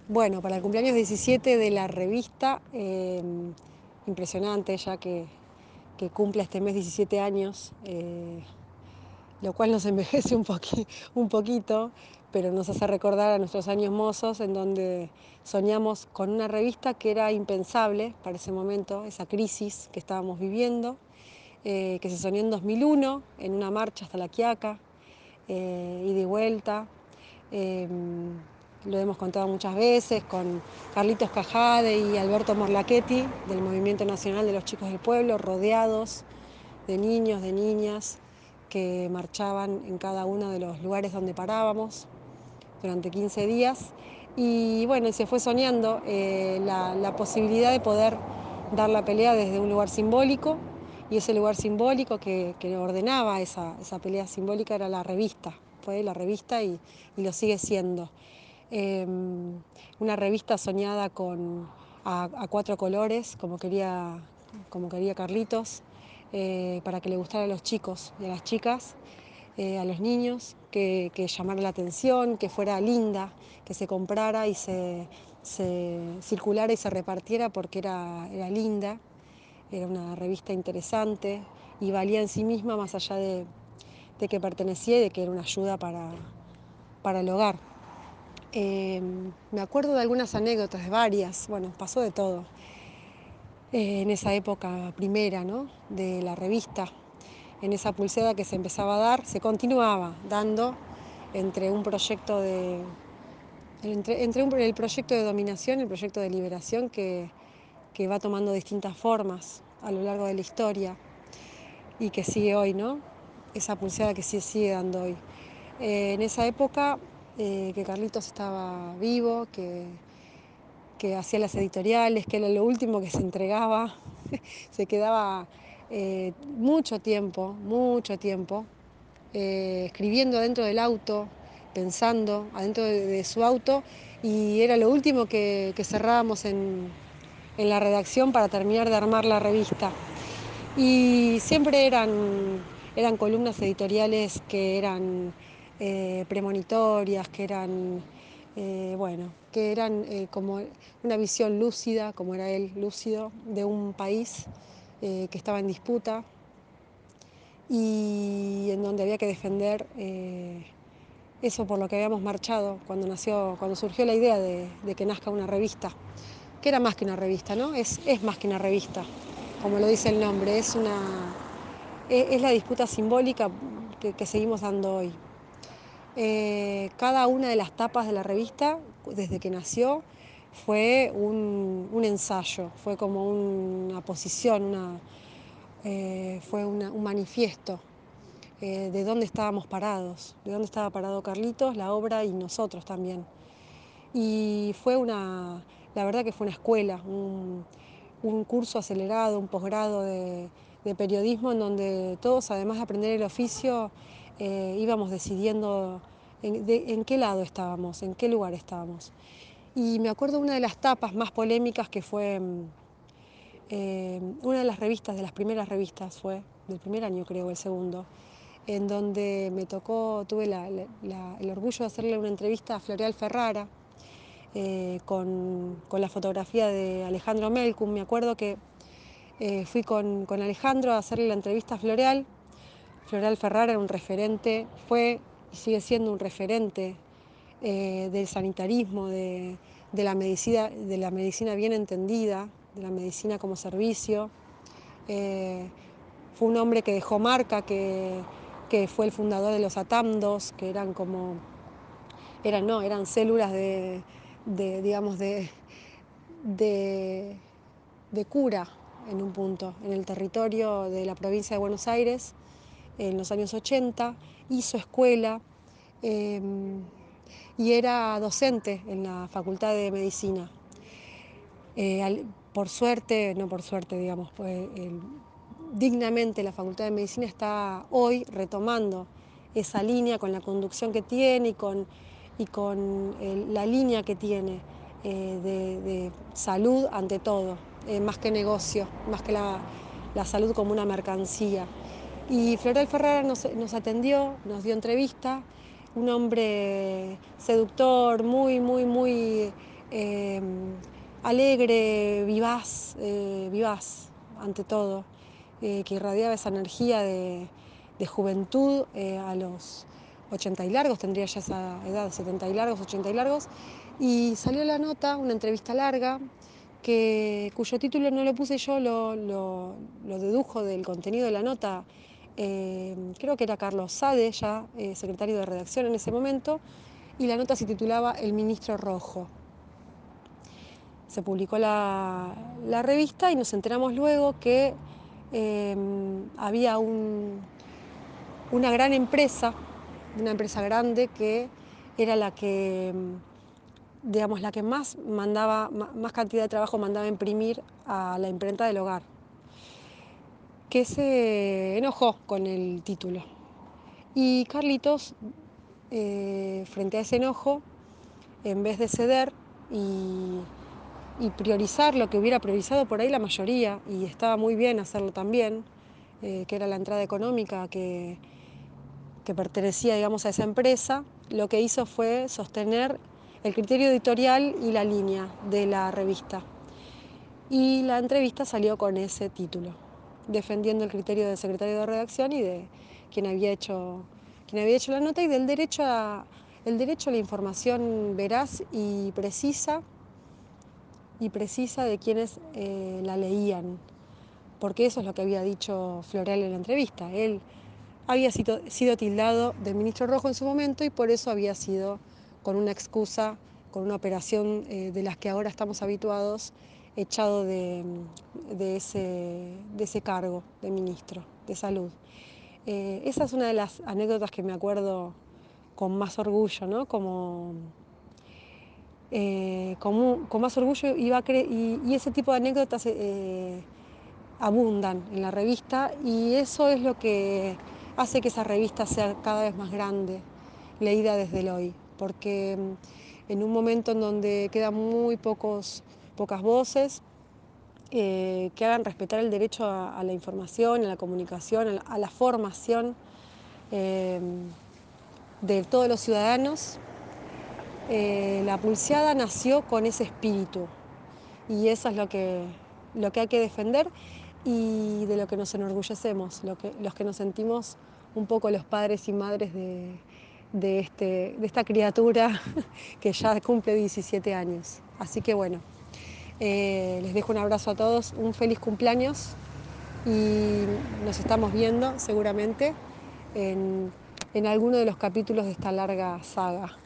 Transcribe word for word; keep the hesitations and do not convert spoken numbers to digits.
Bueno, para el cumpleaños diecisiete de la revista, eh, impresionante ya que, que cumple este mes diecisiete años, eh, lo cual nos envejece un, poqui, un poquito, pero nos hace recordar a nuestros años mozos en donde soñamos con una revista que era impensable para ese momento, esa crisis que estábamos viviendo, eh, que se soñó en dos mil uno, en una marcha hasta La Quiaca, eh, ida y vuelta. Eh, lo hemos contado muchas veces con Carlitos Cajade y Alberto Morlachetti del Movimiento Nacional de los Chicos del Pueblo, rodeados de niños, de niñas que marchaban en cada uno de los lugares donde parábamos durante quince días. Y bueno, se fue soñando eh, la, la posibilidad de poder dar la pelea desde un lugar simbólico, y ese lugar simbólico que, que ordenaba esa, esa pelea simbólica era la revista, fue la revista y, y lo sigue siendo. Eh, una revista soñada con, a, a cuatro colores, como quería, como quería Carlitos, eh, para que le gustara a los chicos y a las chicas, eh, a los niños, que, que llamara la atención, que fuera linda, que se comprara y se, se circulara y se repartiera porque era, era linda, era una revista interesante y valía en sí misma más allá de, de que pertenecía y de que era una ayuda para, para el hogar. Eh, me acuerdo de algunas anécdotas, de varias, bueno, pasó de todo. Eh, en esa época primera, ¿no?, de la revista, en esa pulsada que se empezaba a dar, se continuaba dando entre un proyecto de, entre, entre un, el proyecto de dominación y el proyecto de liberación que, que va tomando distintas formas a lo largo de la historia y que sigue hoy, ¿no? Esa pulsada que sí sigue dando hoy. Eh, en esa época eh, que Carlitos estaba vivo, que, que hacía las editoriales, que era lo último que se entregaba, se quedaba eh, mucho tiempo, mucho tiempo, eh, escribiendo adentro del auto, pensando adentro de, de su auto, y era lo último que, que cerrábamos en, en la redacción para terminar de armar la revista. Y siempre eran, eran columnas editoriales que eran eh, premonitorias, que eran, eh, bueno, que eran eh, como una visión lúcida, como era él, lúcido, de un país eh, que estaba en disputa y en donde había que defender eh, eso por lo que habíamos marchado cuando nació, cuando surgió la idea de, de que nazca una revista, que era más que una revista, ¿no? Es, es más que una revista, como lo dice el nombre, es una, es, es la disputa simbólica que, que seguimos dando hoy. Eh, cada una de las tapas de la revista, desde que nació, fue un, un ensayo, fue como una posición, una, eh, fue una, un manifiesto eh, de dónde estábamos parados, de dónde estaba parado Carlitos, la obra y nosotros también. Y fue una, la verdad que fue una escuela, un, un curso acelerado, un posgrado de, de periodismo en donde todos, además de aprender el oficio, eh, íbamos decidiendo en, de, en qué lado estábamos, en qué lugar estábamos. Y me acuerdo una de las tapas más polémicas que fue eh, una de las revistas, de las primeras revistas fue, del primer año creo, el segundo, en donde me tocó, tuve la, la, la, el orgullo de hacerle una entrevista a Floreal Ferrara, eh, con, con la fotografía de Alejandro Melcum. Me acuerdo que eh, fui con, con Alejandro a hacerle la entrevista a Floreal. Floreal Ferrara era un referente, fue y sigue siendo un referente eh, del sanitarismo, de, de, la medicina, de la medicina bien entendida, de la medicina como servicio. Eh, fue un hombre que dejó marca, que, que fue el fundador de los atamdos, que eran como, eran, no, eran células de, de digamos, de, de, de cura en un punto, en el territorio de la provincia de Buenos Aires, en los años ochenta, hizo escuela eh, y era docente en la Facultad de Medicina. Eh, al, por suerte, no por suerte, digamos, pues, el, dignamente la Facultad de Medicina está hoy retomando esa línea con la conducción que tiene y con, y con el, la línea que tiene eh, de, de salud ante todo, eh, más que negocio, más que la, la salud como una mercancía. Y Floreal Ferrara nos, nos atendió, nos dio entrevista, un hombre seductor, muy, muy, muy eh, alegre, vivaz, eh, vivaz ante todo, eh, que irradiaba esa energía de, de juventud eh, a los ochenta y largos, tendría ya esa edad, setenta y largos, ochenta y largos, y salió la nota, una entrevista larga, que, cuyo título no lo puse yo, lo, lo, lo dedujo del contenido de la nota. Eh, creo que era Carlos Sade, ya eh, secretario de redacción en ese momento, y la nota se titulaba El Ministro Rojo. Se publicó la, la revista y nos enteramos luego que eh, había un, una gran empresa, una empresa grande que era la que, digamos, la que más mandaba, más cantidad de trabajo mandaba imprimir a la imprenta del hogar, que se enojó con el título. Y Carlitos, eh, frente a ese enojo, en vez de ceder y, y priorizar lo que hubiera priorizado por ahí la mayoría, y estaba muy bien hacerlo también, eh, que era la entrada económica que, que pertenecía, digamos, a esa empresa, lo que hizo fue sostener el criterio editorial y la línea de la revista. Y la entrevista salió con ese título, defendiendo el criterio del secretario de redacción y de quien había hecho, quien había hecho la nota, y del derecho a, el derecho a la información veraz y precisa, y precisa de quienes eh, la leían, porque eso es lo que había dicho Floreal en la entrevista. Él había sido, sido tildado de ministro rojo en su momento y por eso había sido, con una excusa, con una operación eh, de las que ahora estamos habituados, echado de, de, ese, de ese cargo de ministro de salud. Eh, esa es una de las anécdotas que me acuerdo con más orgullo, ¿no? Como, eh, con, con más orgullo iba a cre y, y ese tipo de anécdotas eh, abundan en la revista, y eso es lo que hace que esa revista sea cada vez más grande, leída desde el hoy, porque en un momento en donde quedan muy pocos, pocas voces eh, que hagan respetar el derecho a, a la información, a la comunicación, a la, a la formación eh, de todos los ciudadanos, eh, la Pulseada nació con ese espíritu, y eso es lo que, lo que hay que defender y de lo que nos enorgullecemos, lo que, los que nos sentimos un poco los padres y madres de, de, este, de esta criatura que ya cumple diecisiete años. Así que bueno, eh, les dejo un abrazo a todos, un feliz cumpleaños, y nos estamos viendo seguramente en, en alguno de los capítulos de esta larga saga.